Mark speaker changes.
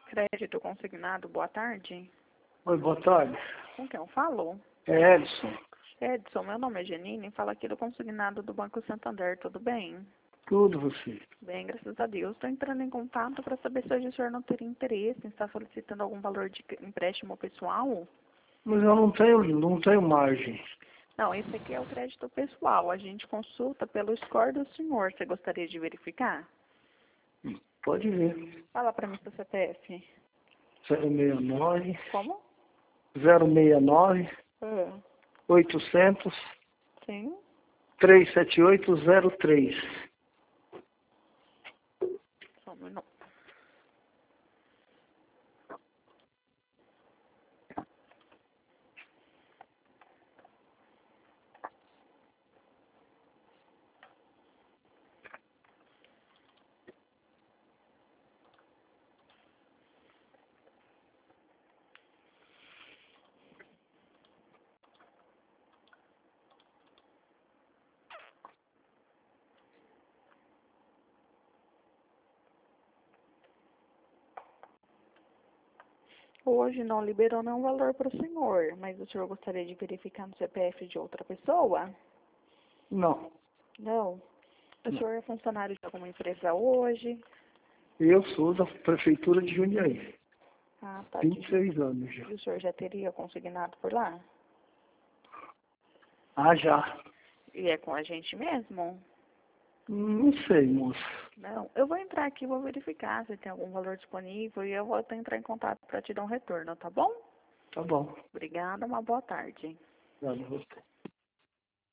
Speaker 1: Crédito consignado, boa tarde.
Speaker 2: Oi, boa tarde.
Speaker 1: Com quem eu falo?
Speaker 2: É Edson.
Speaker 1: Edson, meu nome é Janine, falo aqui do consignado do Banco Santander, tudo bem?
Speaker 2: Tudo você.
Speaker 1: Bem, graças a Deus. Estou entrando em contato para saber se hoje o senhor não teria interesse em estar solicitando algum valor de empréstimo pessoal.
Speaker 2: Mas eu não tenho margem.
Speaker 1: Não, esse aqui é o crédito pessoal. A gente consulta pelo score do senhor. Você gostaria de verificar?
Speaker 2: Pode ver.
Speaker 1: Fala para mim seu CPF.
Speaker 2: 069
Speaker 1: Como?
Speaker 2: 069
Speaker 1: Ah,
Speaker 2: 800
Speaker 1: sim.
Speaker 2: 37803.
Speaker 1: Só um minuto. Hoje não liberou nenhum valor para o senhor, mas o senhor gostaria de verificar no CPF de outra pessoa?
Speaker 2: Não.
Speaker 1: Não. O
Speaker 2: Não.
Speaker 1: senhor é funcionário de alguma empresa hoje?
Speaker 2: Eu sou da Prefeitura de Jundiaí.
Speaker 1: Ah, tá.
Speaker 2: 26 anos já.
Speaker 1: E o senhor já teria consignado por lá?
Speaker 2: Ah, já.
Speaker 1: E é com a gente mesmo?
Speaker 2: Não sei, moço.
Speaker 1: Não. Eu vou entrar aqui e vou verificar se tem algum valor disponível e eu vou até entrar em contato para te dar um retorno, tá bom?
Speaker 2: Tá bom.
Speaker 1: Obrigada, uma boa tarde.
Speaker 2: Obrigado a você.